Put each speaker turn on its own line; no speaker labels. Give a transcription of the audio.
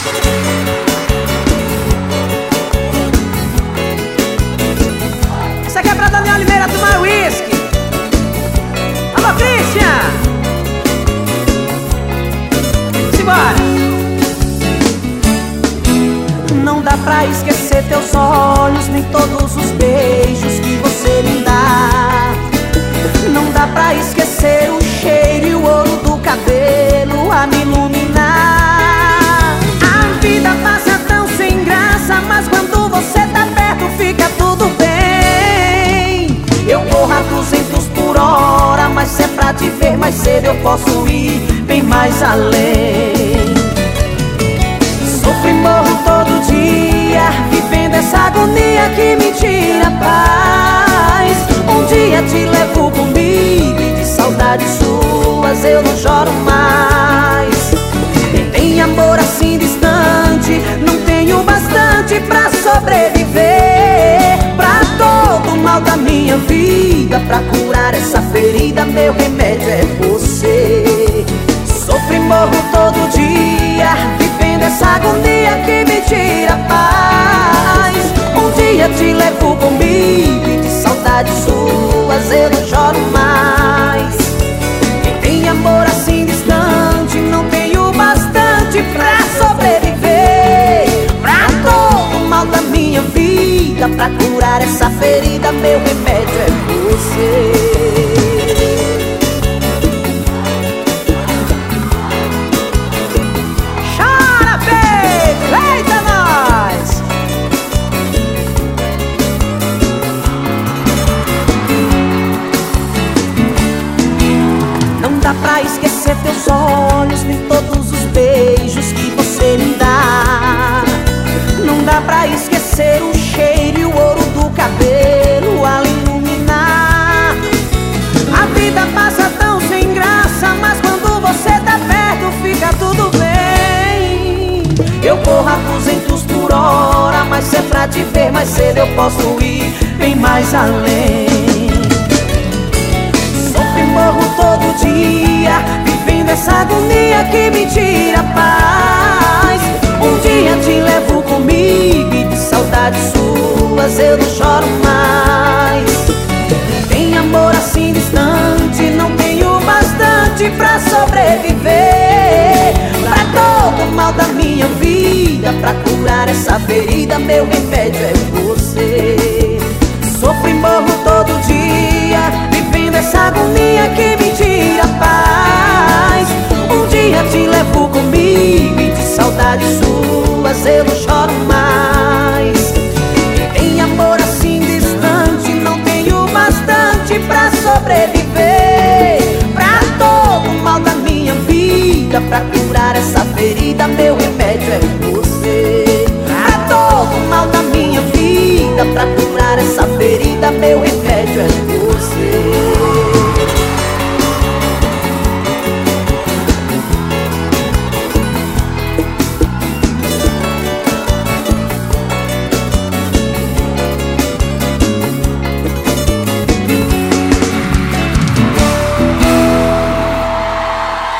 Isso aqui é pra Daniel Oliveira tomar uísque. Alô, Christian! Simbora! Não dá pra esquecer teus olhos, nem todos os beijos que você me dá. Não dá pra esquecer o cheiro e o ouro do cabelo a me iluminar. A vida passa tão sem graça, mas quando você tá perto fica tudo bem. Eu corro a 200 por hora, mas se é pra te ver mais cedo eu posso ir bem mais além. Sofro e morro todo dia, vivendo essa agonia que me tira a paz. Um dia te levo comigo e de saudades suas eu não choro mais. Quem tem amor assim distante não tenho bastante pra sobreviver. Pra todo o mal da minha vida, pra curar essa ferida, meu remédio é você. Sofro e morro todo dia, vivendo essa agonia que me tira a paz. Um dia te levo comigo e de saudades suas eu não choro mais. Quem tem amor assim distante não tenho bastante pra sobreviver. Pra todo o mal da minha vida, pra curar essa ferida, meu remédio é você. Não dá pra esquecer teus olhos, nem todos os beijos que você me dá. Não dá pra esquecer o cheiro e o ouro do cabelo a iluminar. A vida passa tão sem graça, mas quando você tá perto fica tudo bem. Eu corro a 200 por hora, mas se é pra te ver mais cedo eu posso ir bem mais além. Sofro e morro todo dia, vivendo essa agonia que me tira a paz. Um dia te levo comigo e de saudades suas eu não choro mais. Tem amor assim distante, não tenho bastante pra sobreviver. Pra todo o mal da minha vida, pra curar essa ferida, meu remédio é você. Sofro e morro todo dia, vivendo essa agonia que me tira a paz. Um dia te levo comigo e de saudades suas eu não choro mais. Tem amor assim distante, não tenho bastante pra sobreviver. Pra todo o mal da minha vida, pra curar essa ferida, meu remédio é você. Pra todo o mal da minha vida, pra curar essa ferida, meu remédio